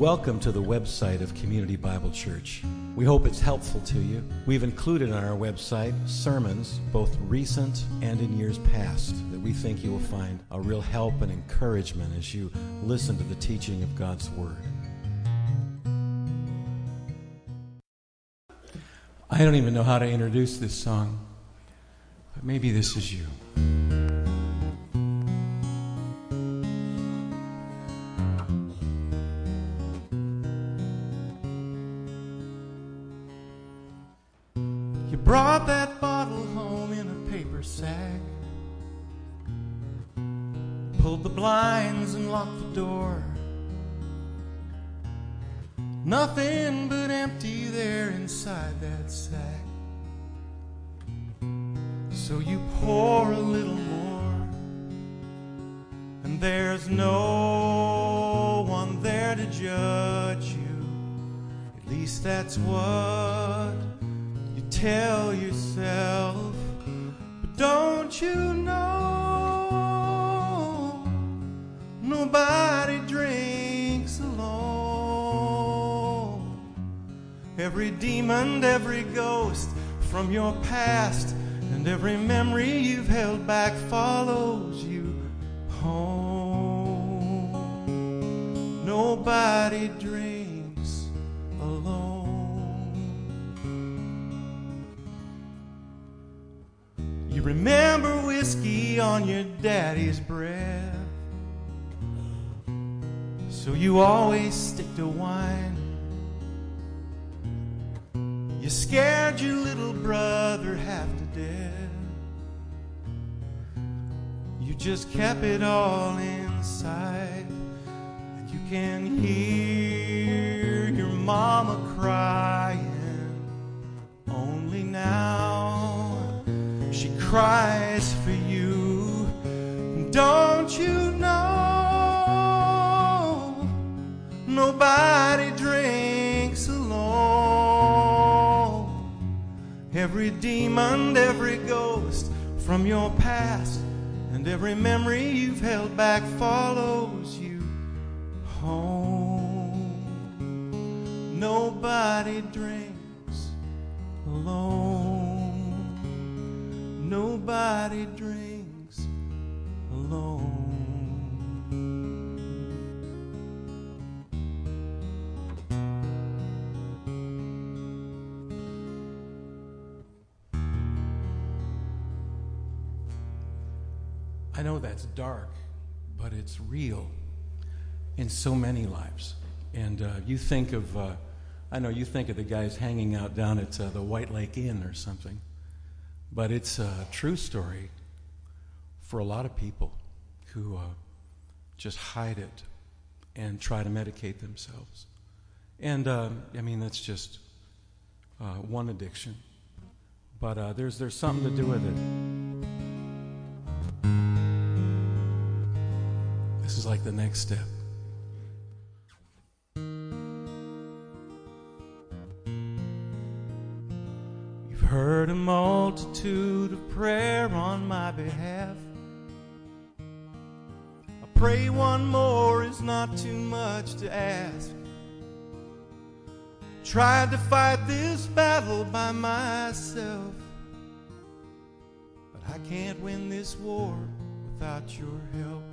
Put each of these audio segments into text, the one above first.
Welcome to the website of Community Bible Church. We hope it's helpful to you. We've included on our website sermons, both recent and in years past, that we think you will find a real help and encouragement as you listen to the teaching of God's Word. I don't even know how to introduce this song, but maybe this is you. You brought that bottle home in a paper sack, pulled the blinds and locked the door. Nothing but empty there inside that sack. So you pour a little more, and there's no one there to judge you. At least that's what you tell yourself. But don't you know nobody drinks alone? Every demon, every ghost from your past, and every memory you've held back follows you home. Nobody drinks alone. You remember whiskey on your daddy's breath, so you always stick to wine. You scared your little brother half to death. You just kept it all inside. And you can hear your mama crying. Only now she cries for you. Don't you know nobody drinks alone? Every demon, every ghost from your past, and every memory you've held back follows you home. Nobody drinks alone. Nobody drinks alone. I know that's dark, but it's real in so many lives. And you think of, I know you think of the guys hanging out down at the White Lake Inn or something, but it's a true story for a lot of people who just hide it and try to medicate themselves. And I mean, that's just one addiction, but there's something to do with it. This is like the next step. You've heard a multitude of prayer on my behalf. I pray one more is not too much to ask. Tried to fight this battle by myself, but I can't win this war without your help.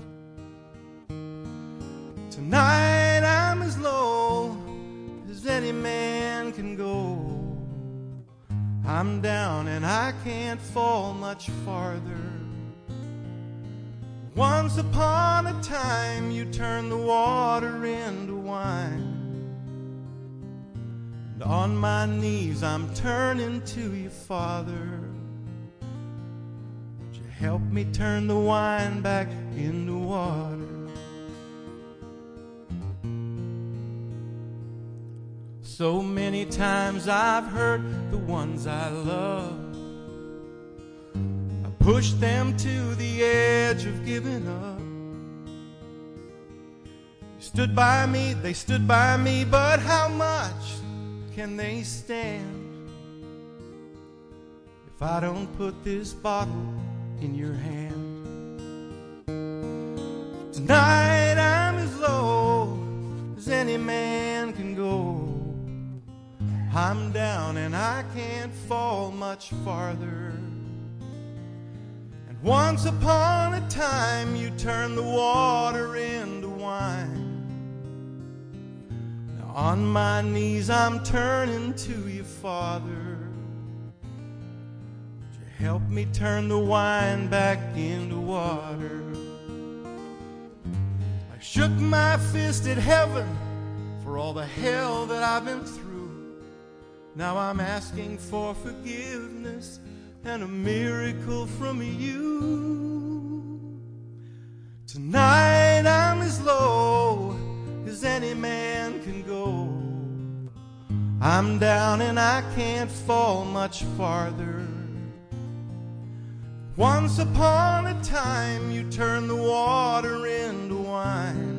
Tonight I'm as low as any man can go. I'm down and I can't fall much farther. Once upon a time you turned the water into wine, and on my knees I'm turning to you, Father. Would you help me turn the wine back into water? So many times I've hurt the ones I love. I pushed them to the edge of giving up. You stood by me, they stood by me, but how much can they stand if I don't put this bottle in your hand? Tonight I'm as low as any man man can go. I'm down and I can't fall much farther. And once upon a time you turned the water into wine. Now on my knees I'm turning to you, Father. Would you help me turn the wine back into water? I shook my fist at heaven for all the hell that I've been through. Now I'm asking for forgiveness and a miracle from you. Tonight I'm as low as any man can go. I'm down and I can't fall much farther. Once upon a time you turned the water into wine.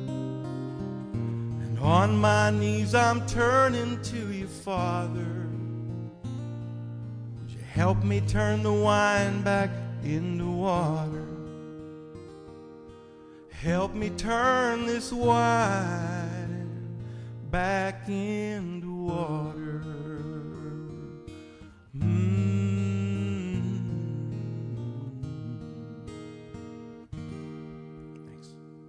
And on my knees I'm turning to you, Father. Would you help me turn the wine back into water? Help me turn this wine back into water. Thanks.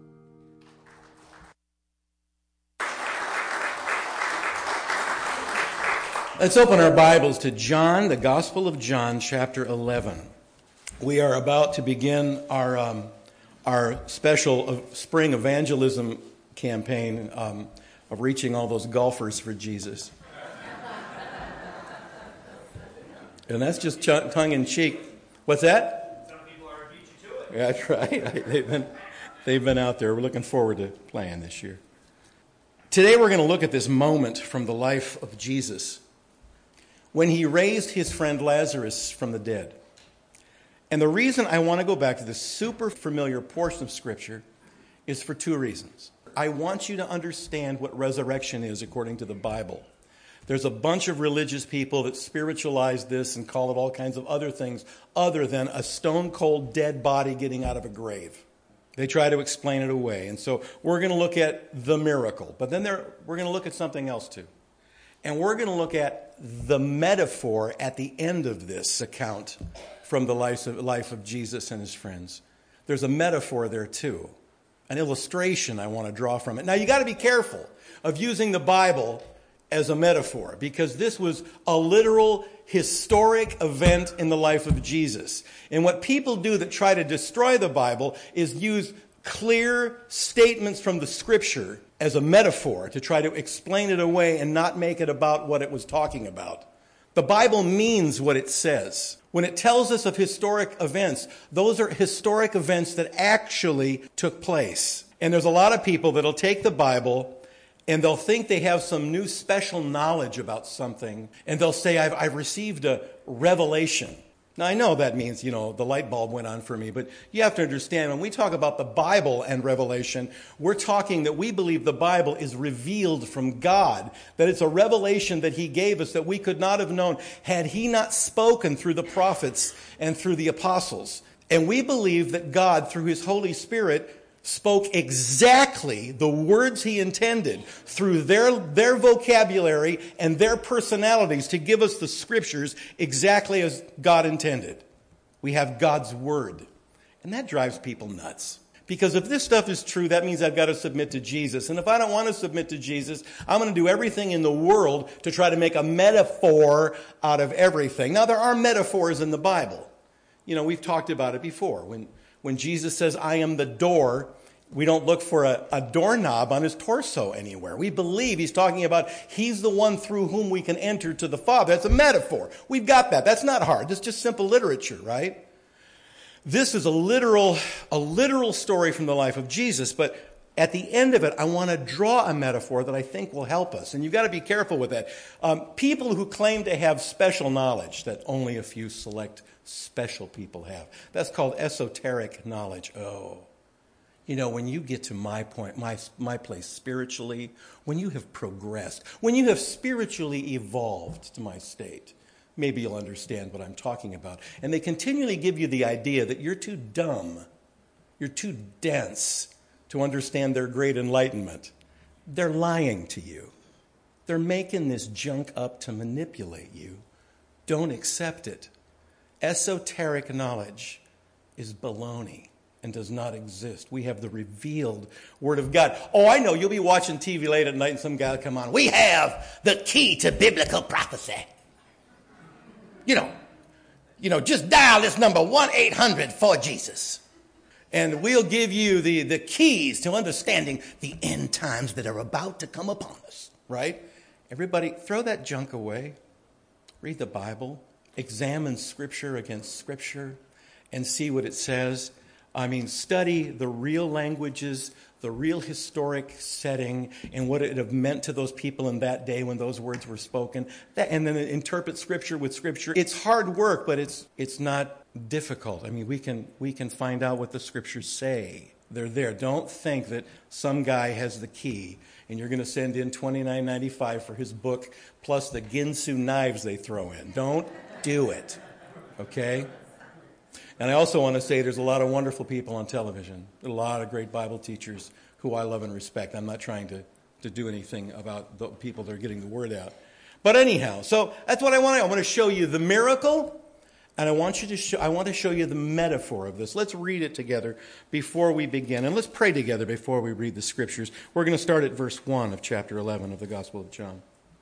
Let's open our Bibles to John, the Gospel of John, chapter 11. We are about to begin our special spring evangelism campaign of reaching all those golfers for Jesus. And that's just tongue-in-cheek. What's that? Some people are beat you to it. Yeah, that's right. They've been out there. We're looking forward to playing this year. Today we're going to look at this moment from the life of Jesus when he raised his friend Lazarus from the dead. And the reason I want to go back to this super familiar portion of Scripture is for two reasons. I want you to understand what resurrection is according to the Bible. There's a bunch of religious people that spiritualize this and call it all kinds of other things other than a stone-cold dead body getting out of a grave. They try to explain it away. And so we're going to look at the miracle. But then we're going to look at something else too. And we're going to look at the metaphor at the end of this account from the life of Jesus and his friends. There's a metaphor there too, an illustration I want to draw from it. Now you got to be careful of using the Bible as a metaphor, because this was a literal historic event in the life of Jesus. And what people do that try to destroy the Bible is use clear statements from the Scripture as a metaphor to try to explain it away and not make it about what it was talking about. The Bible means what it says. When it tells us of historic events, those are historic events that actually took place. And there's a lot of people that'll take the Bible and they'll think they have some new special knowledge about something, and they'll say, I've received a revelation. Now, I know that means, the light bulb went on for me, but you have to understand, when we talk about the Bible and revelation, we're talking that we believe the Bible is revealed from God, that it's a revelation that he gave us that we could not have known had he not spoken through the prophets and through the apostles. And we believe that God, through his Holy Spirit, spoke exactly the words he intended through their vocabulary and their personalities to give us the Scriptures exactly as God intended. We have God's Word. And that drives people nuts. Because if this stuff is true, that means I've got to submit to Jesus. And if I don't want to submit to Jesus, I'm going to do everything in the world to try to make a metaphor out of everything. Now, there are metaphors in the Bible. We've talked about it before. When Jesus says, I am the door, we don't look for a doorknob on his torso anywhere. We believe he's talking about he's the one through whom we can enter to the Father. That's a metaphor. We've got that. That's not hard. That's just simple literature, right? This is a literal story from the life of Jesus, but at the end of it, I want to draw a metaphor that I think will help us. And you've got to be careful with that. People who claim to have special knowledge that only a few select special people have, that's called esoteric knowledge. When you get to my point, my place spiritually, when you have progressed, when you have spiritually evolved to my state, maybe you'll understand what I'm talking about. And they continually give you the idea that you're too dumb, you're too dense to understand their great enlightenment. They're lying to you. They're making this junk up to manipulate you. Don't accept it. Esoteric knowledge is baloney and does not exist. We have the revealed Word of God. Oh, I know, you'll be watching TV late at night and some guy will come on. We have the key to biblical prophecy. Just dial this number 1-800-4-Jesus. And we'll give you the keys to understanding the end times that are about to come upon us, right? Everybody, throw that junk away. Read the Bible. Examine Scripture against Scripture and see what it says. Study the real languages, the real historic setting, and what it have meant to those people in that day when those words were spoken. And then interpret Scripture with Scripture. It's hard work, but it's not difficult. We can find out what the Scriptures say. They're there. Don't think that some guy has the key and you're going to send in $29.95 for his book plus the Ginsu knives they throw in. Don't do it. Okay? And I also want to say there's a lot of wonderful people on television, a lot of great Bible teachers who I love and respect. I'm not trying to do anything about the people that are getting the word out. But anyhow, so that's what I want. I want to show you the miracle, and I want to show you the metaphor of this. Let's read it together before we begin, and let's pray together before we read the Scriptures. We're going to start at verse 1 of chapter 11 of the Gospel of John.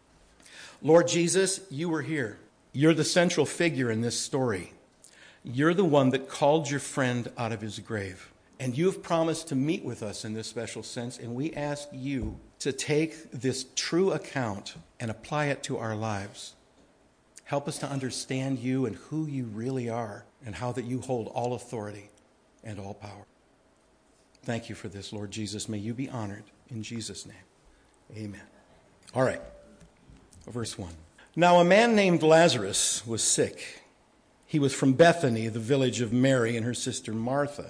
Lord Jesus, you were here. You're the central figure in this story. You're the one that called your friend out of his grave. And you have promised to meet with us in this special sense, and we ask you to take this true account and apply it to our lives. Help us to understand you and who you really are, and how that you hold all authority and all power. Thank you for this, Lord Jesus. May you be honored in Jesus' name. Amen. All right. Verse 1. Now a man named Lazarus was sick. He was from Bethany, the village of Mary and her sister Martha.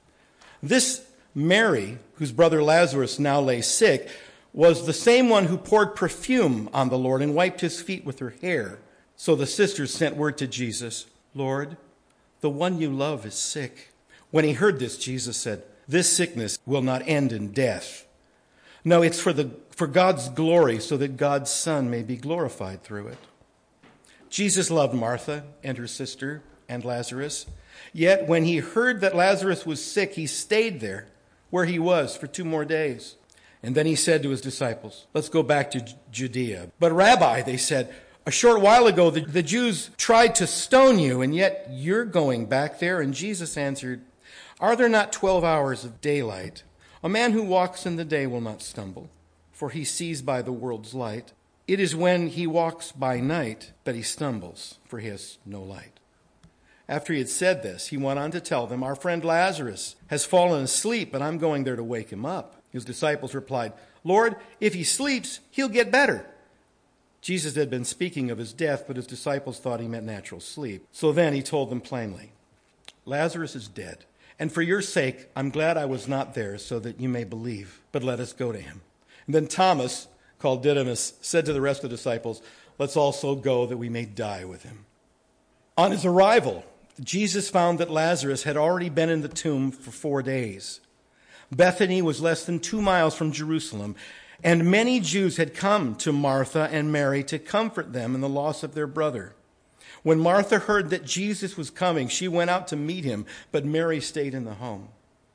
This Mary, whose brother Lazarus now lay sick, was the same one who poured perfume on the Lord and wiped his feet with her hair. So the sisters sent word to Jesus, Lord, the one you love is sick. When he heard this, Jesus said, this sickness will not end in death. No, it's for God's glory, so that God's Son may be glorified through it. Jesus loved Martha and her sister and Lazarus. Yet when he heard that Lazarus was sick, he stayed there where he was for 2 more days. And then he said to his disciples, let's go back to Judea. But Rabbi, they said, a short while ago the Jews tried to stone you, and yet you're going back there. And Jesus answered, are there not 12 hours of daylight? A man who walks in the day will not stumble, for he sees by the world's light. It is when he walks by night that he stumbles, for he has no light. After he had said this, he went on to tell them, our friend Lazarus has fallen asleep, and I'm going there to wake him up. His disciples replied, Lord, if he sleeps, he'll get better. Jesus had been speaking of his death, but his disciples thought he meant natural sleep. So then he told them plainly, Lazarus is dead, and for your sake, I'm glad I was not there so that you may believe, but let us go to him. And then Thomas, called Didymus, said to the rest of the disciples, let's also go that we may die with him. On his arrival, Jesus found that Lazarus had already been in the tomb for 4 days. Bethany was less than 2 miles from Jerusalem, and many Jews had come to Martha and Mary to comfort them in the loss of their brother. When Martha heard that Jesus was coming, she went out to meet him, but Mary stayed in the home.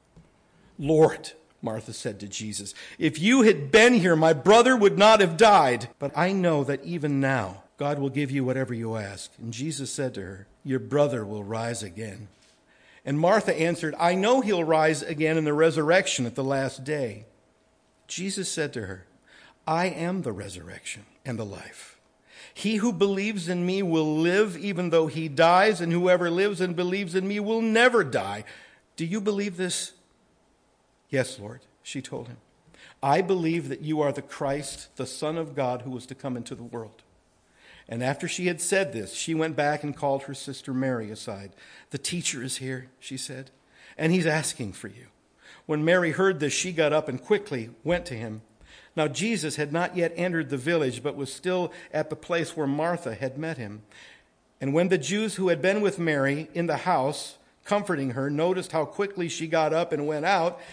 Lord, Martha said to Jesus, if you had been here, my brother would not have died. But I know that even now, God will give you whatever you ask. And Jesus said to her, your brother will rise again. And Martha answered, I know he'll rise again in the resurrection at the last day. Jesus said to her, I am the resurrection and the life. He who believes in me will live even though he dies, and whoever lives and believes in me will never die. Do you believe this? Yes, Lord, she told him. I believe that you are the Christ, the Son of God, who was to come into the world. And after she had said this, she went back and called her sister Mary aside. The teacher is here, she said, and he's asking for you. When Mary heard this, she got up and quickly went to him. Now Jesus had not yet entered the village, but was still at the place where Martha had met him. And when the Jews who had been with Mary in the house, comforting her, noticed how quickly she got up and went out,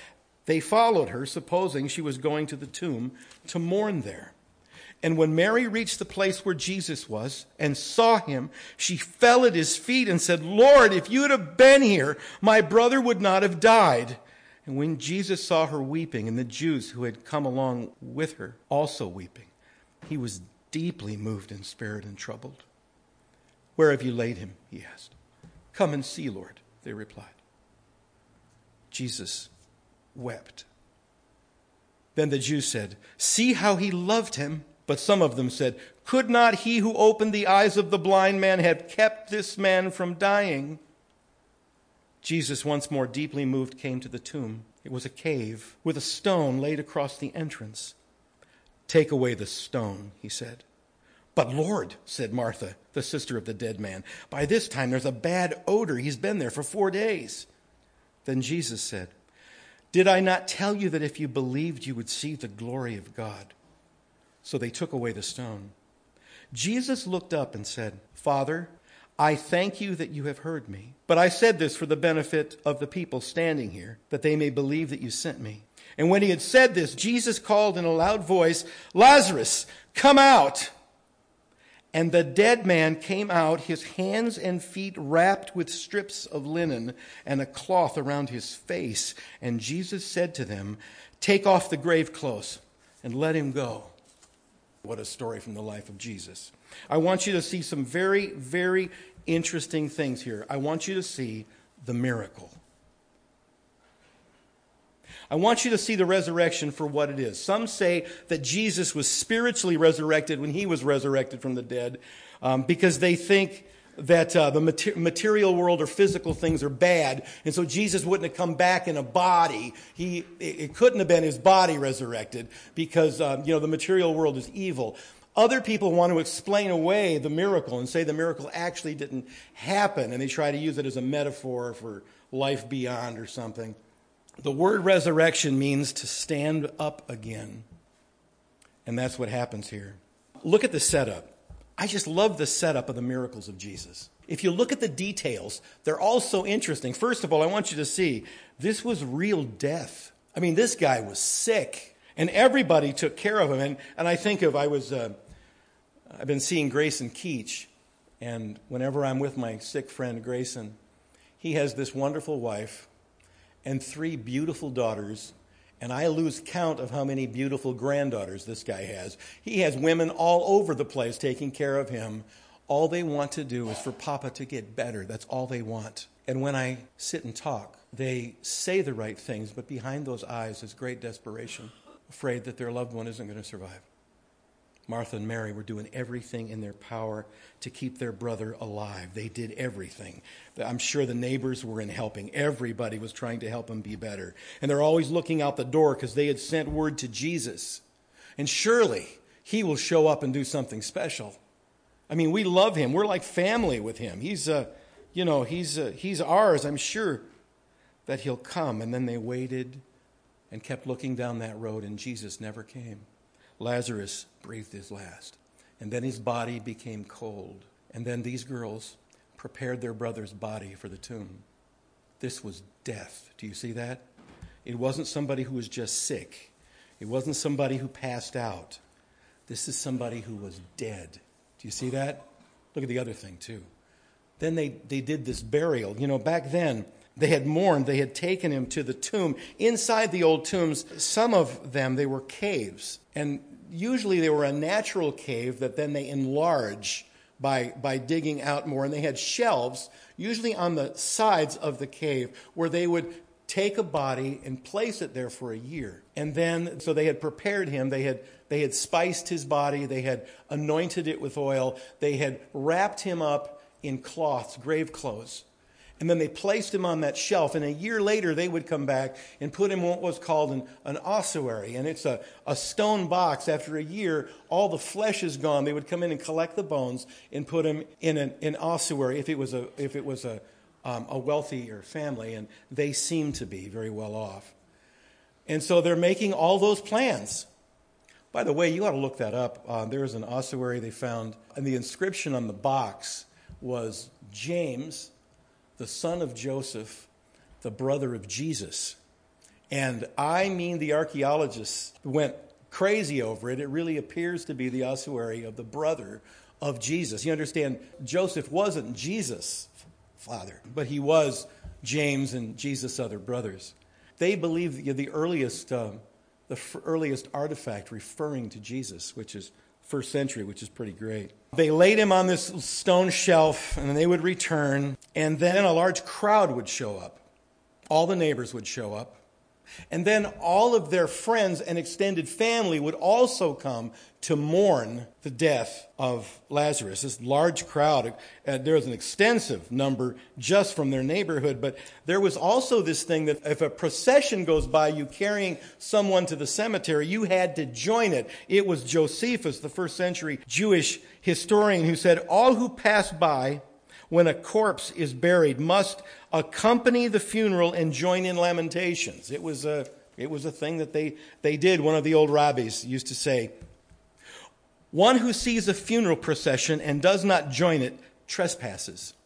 They followed her, supposing she was going to the tomb to mourn there. And when Mary reached the place where Jesus was and saw him, she fell at his feet and said, "Lord, if you had been here, my brother would not have died." And when Jesus saw her weeping, and the Jews who had come along with her also weeping, he was deeply moved in spirit and troubled. "Where have you laid him?" he asked. "Come and see, Lord," they replied. Jesus wept. Then the Jews said, "See how he loved him." But some of them said, "Could not he who opened the eyes of the blind man have kept this man from dying?" Jesus, once more deeply moved, came to the tomb. It was a cave with a stone laid across the entrance. "Take away the stone," he said. "But Lord," said Martha, the sister of the dead man, "by this time there's a bad odor. He's been there for 4 days." Then Jesus said, "Did I not tell you that if you believed, you would see the glory of God?" So they took away the stone. Jesus looked up and said, "Father, I thank you that you have heard me. But I said this for the benefit of the people standing here, that they may believe that you sent me." And when he had said this, Jesus called in a loud voice, "Lazarus, come out!" And the dead man came out, his hands and feet wrapped with strips of linen and a cloth around his face. And Jesus said to them, "Take off the grave clothes and let him go." What a story from the life of Jesus. I want you to see some very, very interesting things here. I want you to see the miracle. I want you to see the resurrection for what it is. Some say that Jesus was spiritually resurrected when he was resurrected from the dead because they think that the material world or physical things are bad, and so Jesus wouldn't have come back in a body. It couldn't have been his body resurrected because the material world is evil. Other people want to explain away the miracle and say the miracle actually didn't happen, and they try to use it as a metaphor for life beyond or something. The word resurrection means to stand up again, and that's what happens here. Look at the setup. I just love the setup of the miracles of Jesus. If you look at the details, they're all so interesting. First of all, I want you to see, this was real death. I mean, this guy was sick, and everybody took care of him. And I think of, I've been seeing Grayson Keach, and whenever I'm with my sick friend Grayson, he has this wonderful wife and 3 beautiful daughters, and I lose count of how many beautiful granddaughters this guy has. He has women all over the place taking care of him. All they want to do is for Papa to get better. That's all they want. And when I sit and talk, they say the right things, but behind those eyes is great desperation, afraid that their loved one isn't going to survive. Martha and Mary were doing everything in their power to keep their brother alive. They did everything. I'm sure the neighbors were in helping. Everybody was trying to help him be better. And they're always looking out the door because they had sent word to Jesus. And surely he will show up and do something special. I mean, we love him. We're like family with him. He's ours. I'm sure that he'll come. And then they waited and kept looking down that road, and Jesus never came. Lazarus breathed his last, and then his body became cold. And then these girls prepared their brother's body for the tomb. This was death. Do you see that? It wasn't somebody who was just sick. It wasn't somebody who passed out. This is somebody who was dead. Do you see that? Look at the other thing, too. Then they did this burial. Back then, they had mourned. They had taken him to the tomb. Inside the old tombs, some of them, they were caves. And usually they were a natural cave that then they enlarge by digging out more. And they had shelves, usually on the sides of the cave, where they would take a body and place it there for a year. And then, so they had prepared him. They had spiced his body. They had anointed it with oil. They had wrapped him up in cloths, grave clothes. And then they placed him on that shelf. And a year later, they would come back and put him in what was called an ossuary. And it's a stone box. After a year, all the flesh is gone. They would come in and collect the bones and put him in an ossuary if it was a wealthier family. And they seemed to be very well off. And so they're making all those plans. By the way, you ought to look that up. There's an ossuary they found. And the inscription on the box was James, the son of Joseph, the brother of Jesus. And I mean, the archaeologists went crazy over it. It really appears to be the ossuary of the brother of Jesus. You understand, Joseph wasn't Jesus' father, but he was James and Jesus' other brothers. They believe the earliest artifact referring to Jesus, which is first century, which is pretty great. They laid him on this stone shelf, and then they would return, and then a large crowd would show up. All the neighbors would show up. And then all of their friends and extended family would also come to mourn the death of Lazarus. This large crowd, there was an extensive number just from their neighborhood, but there was also this thing that if a procession goes by you carrying someone to the cemetery, you had to join it. It was Josephus, the first century Jewish historian, who said, all who pass by when a corpse is buried must accompany the funeral and join in lamentations. It was a thing that they did. One of the old rabbis used to say, one who sees a funeral procession and does not join it trespasses.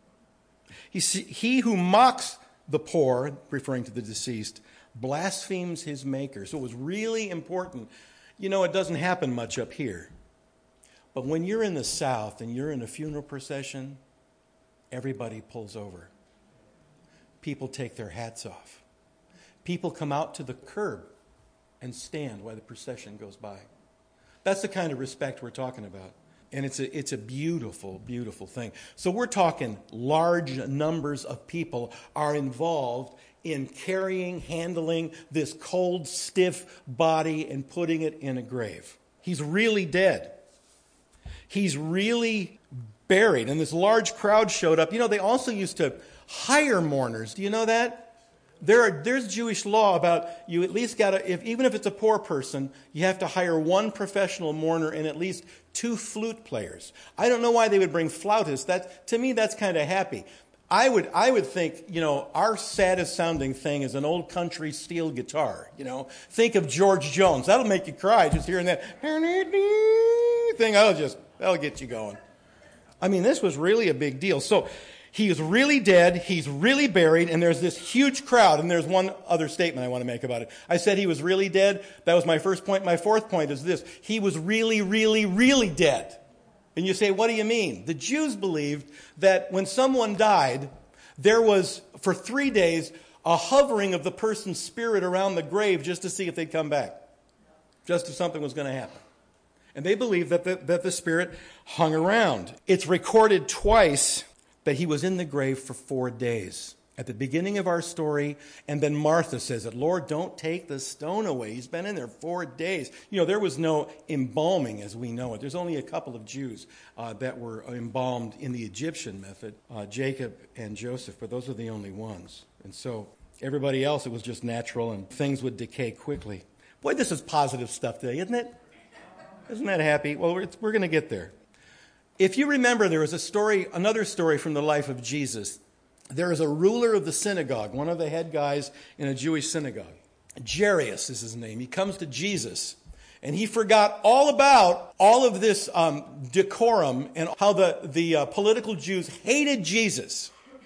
He who mocks the poor, referring to the deceased, blasphemes his maker. So it was really important. You know, it doesn't happen much up here. But when you're in the South and you're in a funeral procession, everybody pulls over. People take their hats off. People come out to the curb and stand while the procession goes by. That's the kind of respect we're talking about. And it's a beautiful, beautiful thing. So we're talking large numbers of people are involved in carrying, handling this cold, stiff body and putting it in a grave. He's really dead. He's really buried. And this large crowd showed up. You know, they also used to hire mourners. Do you know that? There's Jewish law about you at least got to, even if it's a poor person, you have to hire one professional mourner and at least 2 flute players. I don't know why they would bring flautists. To me, that's kind of happy. I would think, you know, our saddest sounding thing is an old country steel guitar. You know, think of George Jones. That'll make you cry just hearing that thing. That'll get you going. I mean, this was really a big deal. So he is really dead, he's really buried, and there's this huge crowd. And there's one other statement I want to make about it. I said he was really dead. That was my first point. My fourth point is this. He was really, really, really dead. And you say, what do you mean? The Jews believed that when someone died, there was, for 3 days, a hovering of the person's spirit around the grave just to see if they'd come back. Just if something was going to happen. And they believed that the spirit hung around. It's recorded twice that he was in the grave for 4 days. At the beginning of our story, and then Martha says it, Lord, don't take the stone away. He's been in there 4 days. You know, there was no embalming as we know it. There's only a couple of Jews that were embalmed in the Egyptian method, Jacob and Joseph, but those are the only ones. And so everybody else, it was just natural, and things would decay quickly. Boy, this is positive stuff today, isn't it? Isn't that happy? Well, we're going to get there. If you remember, there was another story from the life of Jesus. There is a ruler of the synagogue, one of the head guys in a Jewish synagogue. Jairus is his name. He comes to Jesus, and he forgot all about all of this decorum and how the political Jews hated Jesus.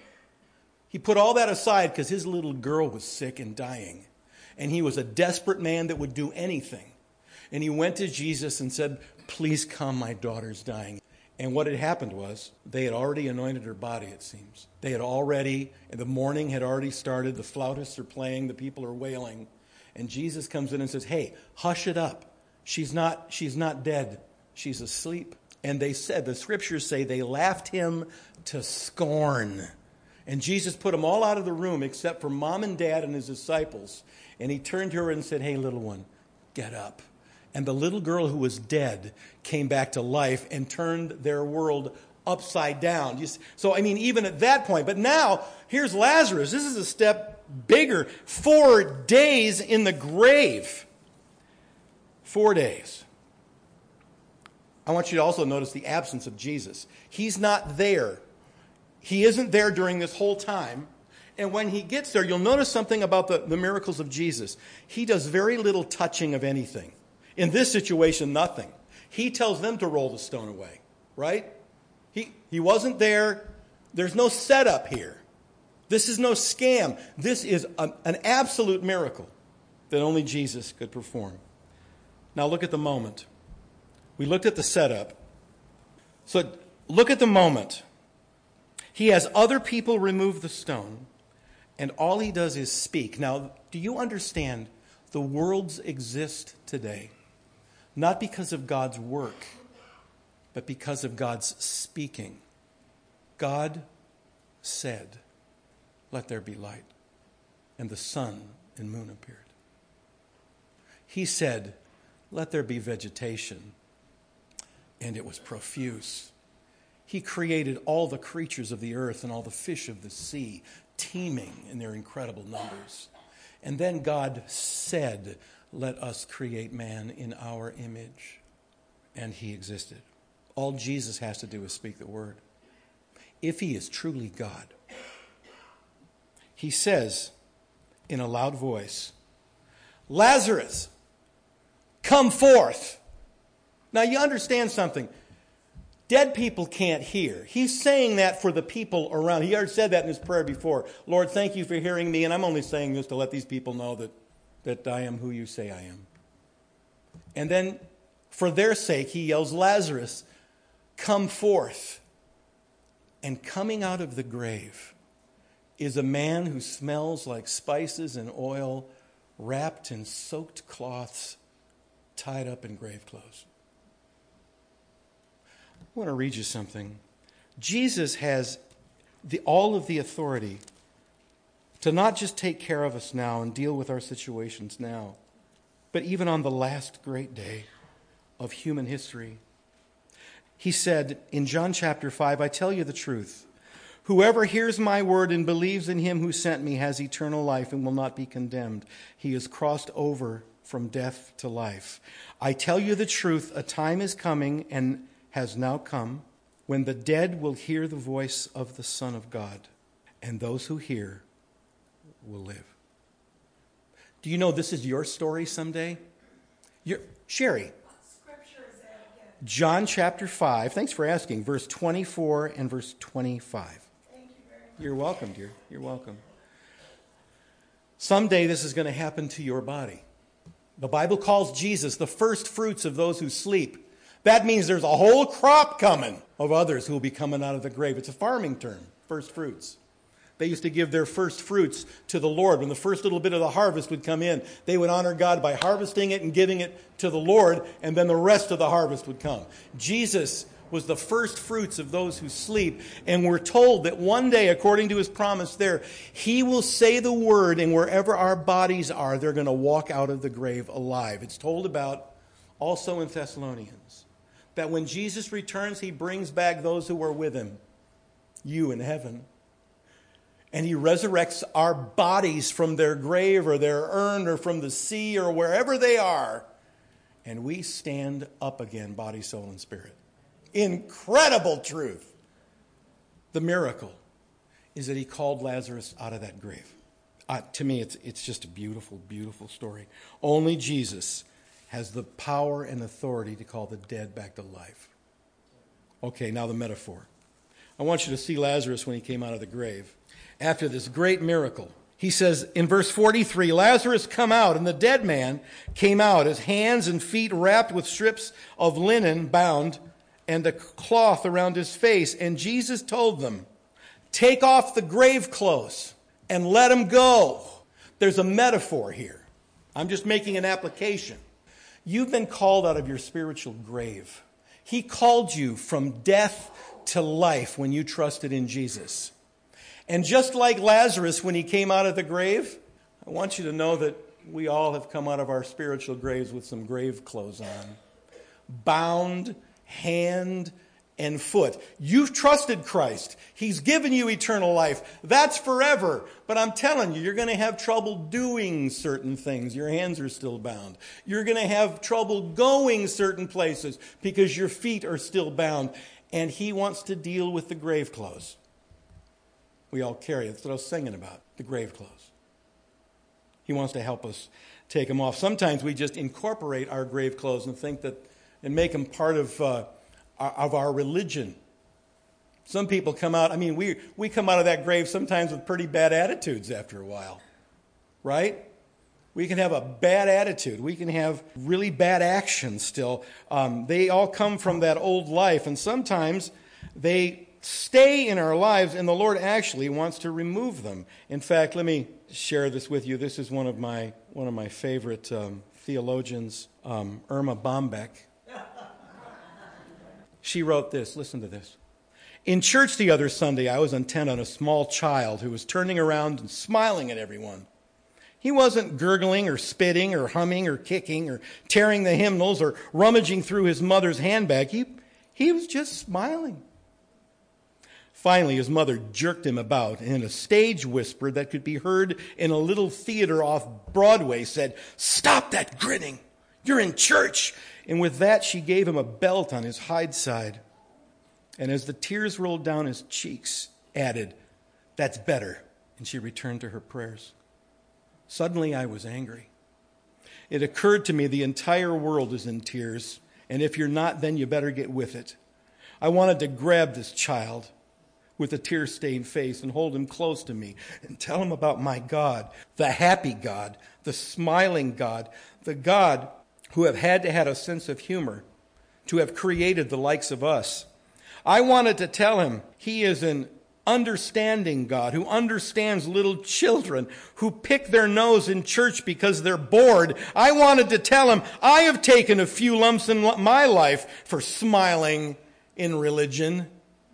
He put all that aside because his little girl was sick and dying, and he was a desperate man that would do anything. And he went to Jesus and said, please come, my daughter's dying. And what had happened was they had already anointed her body, it seems. The morning had already started. The flautists are playing. The people are wailing. And Jesus comes in and says, hey, hush it up. She's not dead. She's asleep. And the scriptures say they laughed him to scorn. And Jesus put them all out of the room except for mom and dad and his disciples. And he turned to her and said, hey, little one, get up. And the little girl who was dead came back to life and turned their world upside down. So, I mean, even at that point. But now, here's Lazarus. This is a step bigger. 4 days in the grave. 4 days. I want you to also notice the absence of Jesus. He's not there. He isn't there during this whole time. And when he gets there, you'll notice something about the miracles of Jesus. He does very little touching of anything. In this situation, nothing. He tells them to roll the stone away, right? He wasn't there. There's no setup here. This is no scam. This is an absolute miracle that only Jesus could perform. Now look at the moment. We looked at the setup. So look at the moment. He has other people remove the stone, and all he does is speak. Now, do you understand the worlds exist today? Not because of God's work, but because of God's speaking. God said, "Let there be light." And the sun and moon appeared. He said, "Let there be vegetation." And it was profuse. He created all the creatures of the earth and all the fish of the sea, teeming in their incredible numbers. And then God said, "Let us create man in our image." And he existed. All Jesus has to do is speak the word. If he is truly God, he says in a loud voice, "Lazarus, come forth." Now you understand something. Dead people can't hear. He's saying that for the people around. He already said that in his prayer before. "Lord, thank you for hearing me, and I'm only saying this to let these people know that I am who you say I am." And then for their sake, he yells, "Lazarus, come forth." And coming out of the grave is a man who smells like spices and oil, wrapped in soaked cloths, tied up in grave clothes. I want to read you something. Jesus has all of the authority to not just take care of us now and deal with our situations now, but even on the last great day of human history. He said in John chapter 5, "I tell you the truth. Whoever hears my word and believes in him who sent me has eternal life and will not be condemned. He has crossed over from death to life. I tell you the truth, a time is coming and has now come when the dead will hear the voice of the Son of God, and those who hear will live." Do you know this is your story someday? Sherry. What scripture is that again? John chapter 5, thanks for asking, verse 24 and verse 25. Thank you very much. You're welcome, dear. You're welcome. Someday this is going to happen to your body. The Bible calls Jesus the first fruits of those who sleep. That means there's a whole crop coming of others who will be coming out of the grave. It's a farming term, first fruits. They used to give their first fruits to the Lord. When the first little bit of the harvest would come in, they would honor God by harvesting it and giving it to the Lord, and then the rest of the harvest would come. Jesus was the first fruits of those who sleep, and we're told that one day, according to his promise there, he will say the word, and wherever our bodies are, they're going to walk out of the grave alive. It's told about also in Thessalonians that when Jesus returns, he brings back those who were with him, you in heaven. And he resurrects our bodies from their grave or their urn or from the sea or wherever they are. And we stand up again, body, soul, and spirit. Incredible truth. The miracle is that he called Lazarus out of that grave. To me, it's just a beautiful, beautiful story. Only Jesus has the power and authority to call the dead back to life. Okay, now the metaphor. I want you to see Lazarus when he came out of the grave. After this great miracle, he says in verse 43, "Lazarus, come out." And the dead man came out, his hands and feet wrapped with strips of linen bound and a cloth around his face. And Jesus told them, "Take off the grave clothes and let him go." There's a metaphor here. I'm just making an application. You've been called out of your spiritual grave. He called you from death to life when you trusted in Jesus. And just like Lazarus when he came out of the grave, I want you to know that we all have come out of our spiritual graves with some grave clothes on. Bound hand and foot. You've trusted Christ. He's given you eternal life. That's forever. But I'm telling you, you're going to have trouble doing certain things. Your hands are still bound. You're going to have trouble going certain places because your feet are still bound. And he wants to deal with the grave clothes. We all carry it. That's what I was singing about, the grave clothes. He wants to help us take them off. Sometimes we just incorporate our grave clothes and think that and make them part of our religion. Some people come out, I mean, we come out of that grave sometimes with pretty bad attitudes after a while, right? We can have a bad attitude. We can have really bad actions still. They all come from that old life, and sometimes they stay in our lives, and the Lord actually wants to remove them. In fact, let me share this with you. This is one of my favorite theologians, Irma Bombeck. She wrote this. Listen to this. In church the other Sunday, I was intent on a small child who was turning around and smiling at everyone. He wasn't gurgling or spitting or humming or kicking or tearing the hymnals or rummaging through his mother's handbag. He was just smiling. Finally, his mother jerked him about and in a stage whisper that could be heard in a little theater off Broadway said, "Stop that grinning. You're in church." And with that, she gave him a belt on his hide side. And as the tears rolled down his cheeks, added, "That's better." And she returned to her prayers. Suddenly I was angry. It occurred to me the entire world is in tears, and if you're not, then you better get with it. I wanted to grab this child with a tear-stained face and hold him close to me and tell him about my God, the happy God, the smiling God, the God who have had to have a sense of humor to have created the likes of us. I wanted to tell him he is an understanding God who understands little children who pick their nose in church because they're bored. I wanted to tell him I have taken a few lumps in my life for smiling in religion.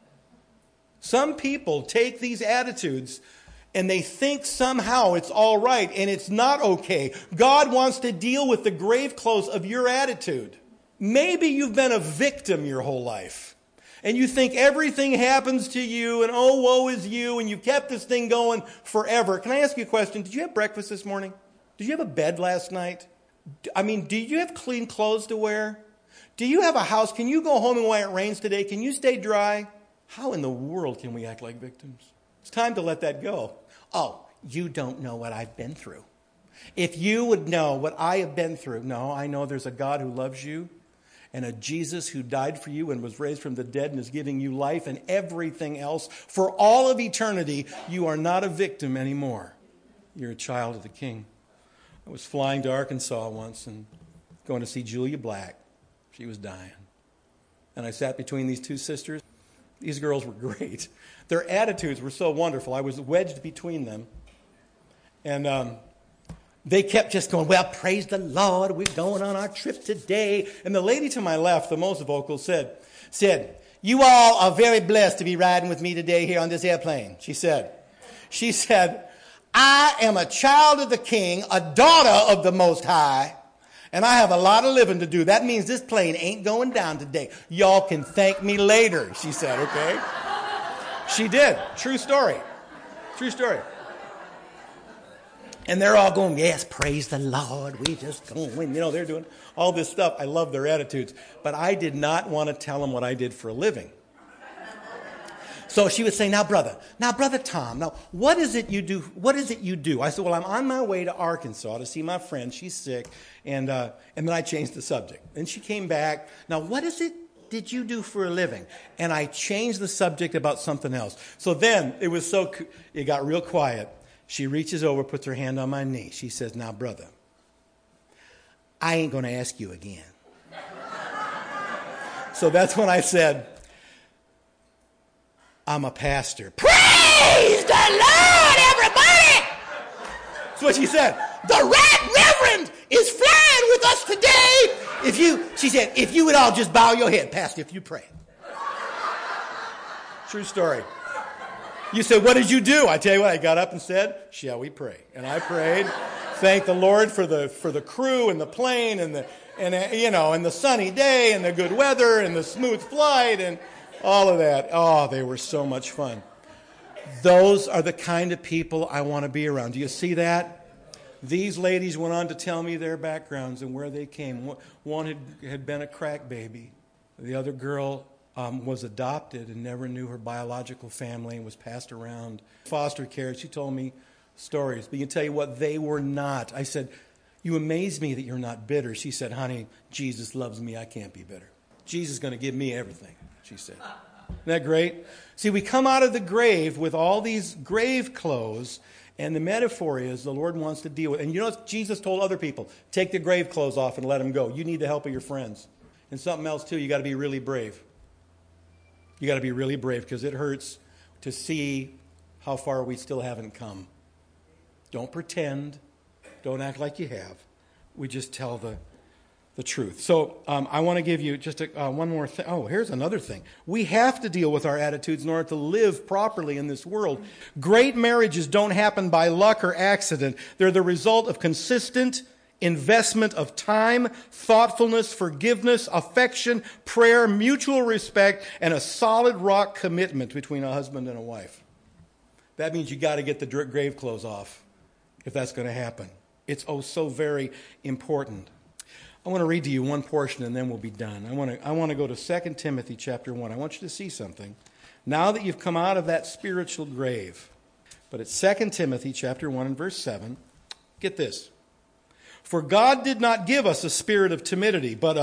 Some people take these attitudes and they think somehow it's all right, and it's not okay. God wants to deal with the grave clothes of your attitude. Maybe you've been a victim your whole life. And you think everything happens to you, and oh, woe is you, and you've kept this thing going forever. Can I ask you a question? Did you have breakfast this morning? Did you have a bed last night? I mean, do you have clean clothes to wear? Do you have a house? Can you go home and when it rains today? Can you stay dry? How in the world can we act like victims? It's time to let that go. Oh, you don't know what I've been through. If you would know what I have been through. No, I know there's a God who loves you, and a Jesus who died for you and was raised from the dead and is giving you life and everything else. For all of eternity, you are not a victim anymore. You're a child of the King. I was flying to Arkansas once and going to see Julia Black. She was dying. And I sat between these two sisters. These girls were great. Their attitudes were so wonderful. I was wedged between them. And they kept just going, "Well, praise the Lord, we're going on our trip today." And the lady to my left, the most vocal, said, "You all are very blessed to be riding with me today here on this airplane." She said, "I am a child of the King, a daughter of the Most High, and I have a lot of living to do. That means this plane ain't going down today. Y'all can thank me later," she said, okay? She did. True story. True story. And they're all going, "Yes, praise the Lord. We just going." You know, they're doing all this stuff. I love their attitudes. But I did not want to tell them what I did for a living. So she would say, now, brother Tom, now, what is it you do? What is it you do? I said, well, I'm on my way to Arkansas to see my friend. She's sick. And then I changed the subject. And she came back. Now, what is it did you do for a living? And I changed the subject about something else. So then it got real quiet. She reaches over, puts her hand on my knee. She says, "Now, brother, I ain't going to ask you again." So that's when I said, "I'm a pastor." Praise the Lord, everybody! That's what she said. "The Right Reverend is flying with us today. She said, if you would all just bow your head, Pastor, if you pray." True story. You said, "What did you do?" I tell you what, I got up and said, "Shall we pray?" And I prayed. Thank the Lord for the crew and the plane and the sunny day and the good weather and the smooth flight and all of that. Oh, they were so much fun. Those are the kind of people I want to be around. Do you see that? These ladies went on to tell me their backgrounds and where they came. One had been a crack baby. The other girl was adopted and never knew her biological family and was passed around foster care. She told me stories. But you can tell you what, they were not. I said, "You amaze me that you're not bitter." She said, "Honey, Jesus loves me. I can't be bitter. Jesus is going to give me everything," she said. Isn't that great? See, we come out of the grave with all these grave clothes, and the metaphor is the Lord wants to deal with. And you know what Jesus told other people? Take the grave clothes off and let them go. You need the help of your friends. And something else, too, you got to be really brave. You got to be really brave because it hurts to see how far we still haven't come. Don't pretend. Don't act like you have. We just tell the truth. So I want to give you just one more thing. Oh, here's another thing. We have to deal with our attitudes in order to live properly in this world. Great marriages don't happen by luck or accident. They're the result of consistent investment of time, thoughtfulness, forgiveness, affection, prayer, mutual respect, and a solid rock commitment between a husband and a wife. That means you got to get the grave clothes off if that's going to happen. It's so very important. I want to read to you one portion and then we'll be done. I want to go to 2 Timothy chapter 1. I want you to see something. Now that you've come out of that spiritual grave. But it's 2 Timothy chapter 1 and verse 7. Get this. For God did not give us a spirit of timidity, but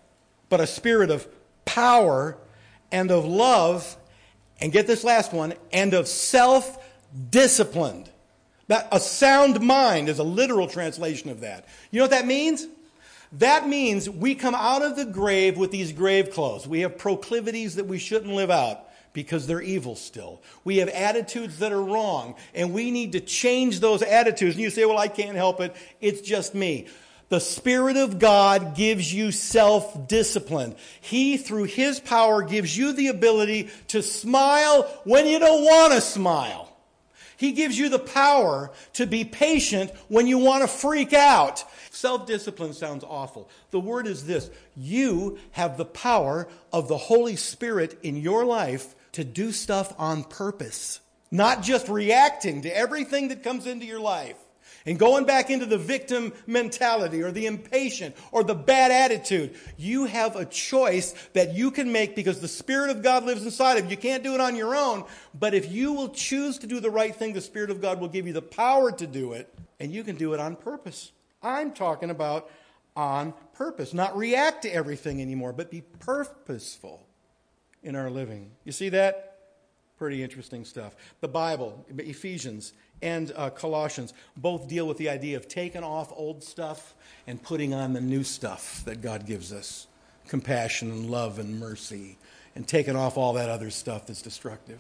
a spirit of power and of love, and get this last one, and of self-discipline. That a sound mind is a literal translation of that. You know what that means? That means we come out of the grave with these grave clothes. We have proclivities that we shouldn't live out because they're evil still. We have attitudes that are wrong, and we need to change those attitudes. And you say, well, I can't help it. It's just me. The Spirit of God gives you self-discipline. He, through His power, gives you the ability to smile when you don't want to smile. He gives you the power to be patient when you want to freak out. Self-discipline sounds awful. The word is this. You have the power of the Holy Spirit in your life to do stuff on purpose. Not just reacting to everything that comes into your life and going back into the victim mentality or the impatient or the bad attitude. You have a choice that you can make because the Spirit of God lives inside of you. You can't do it on your own, but if you will choose to do the right thing, the Spirit of God will give you the power to do it, and you can do it on purpose. I'm talking about on purpose, not react to everything anymore, but be purposeful in our living. You see that? Pretty interesting stuff. The Bible, Ephesians and Colossians, both deal with the idea of taking off old stuff and putting on the new stuff that God gives us. Compassion and love and mercy, and taking off all that other stuff that's destructive.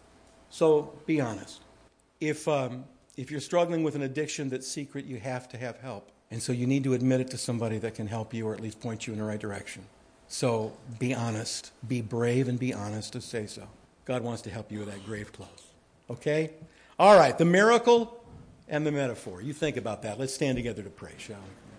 So be honest. If you're struggling with an addiction that's secret, you have to have help. And so you need to admit it to somebody that can help you or at least point you in the right direction. So be honest. Be brave and be honest to say so. God wants to help you with that grave clothes. Okay? All right, the miracle and the metaphor. You think about that. Let's stand together to pray, shall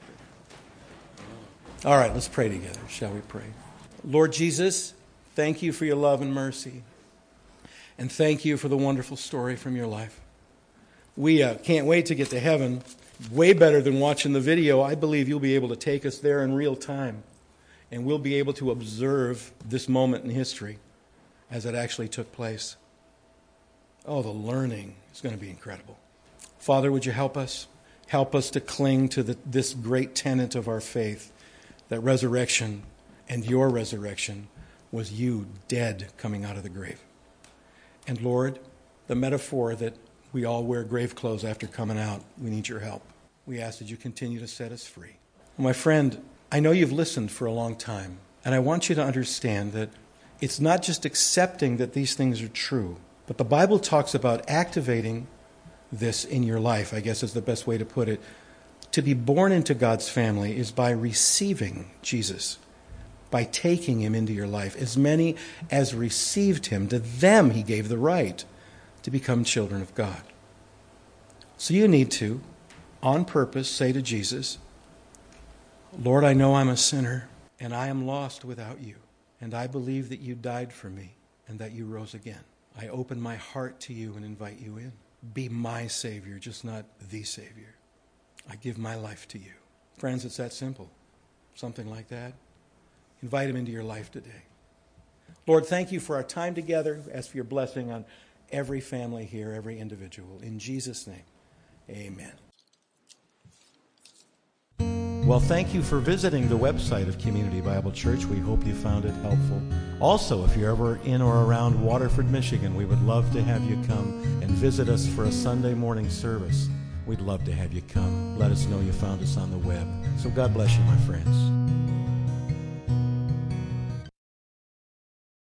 we? All right, let's pray together. Shall we pray? Lord Jesus, thank you for your love and mercy. And thank you for the wonderful story from your life. We can't wait to get to heaven. Way better than watching the video. I believe you'll be able to take us there in real time. And we'll be able to observe this moment in history as it actually took place. Oh, the learning is going to be incredible. Father, would you help us? Help us to cling to this great tenet of our faith, that resurrection and your resurrection was you dead coming out of the grave. And Lord, the metaphor that we all wear grave clothes after coming out, we need your help. We ask that you continue to set us free. My friend, I know you've listened for a long time, and I want you to understand that it's not just accepting that these things are true, but the Bible talks about activating this in your life, I guess is the best way to put it. To be born into God's family is by receiving Jesus, by taking him into your life. As many as received him, to them he gave the right to become children of God. So you need to, on purpose, say to Jesus, Lord, I know I'm a sinner, and I am lost without you, and I believe that you died for me, and that you rose again. I open my heart to you and invite you in. Be my Savior, just not the Savior. I give my life to you. Friends, it's that simple. Something like that. Invite him into your life today. Lord, thank you for our time together. Ask for your blessing on every family here, every individual. In Jesus' name, amen. Well, thank you for visiting the website of Community Bible Church. We hope you found it helpful. Also, if you're ever in or around Waterford, Michigan, we would love to have you come and visit us for a Sunday morning service. We'd love to have you come. Let us know you found us on the web. So God bless you, my friends.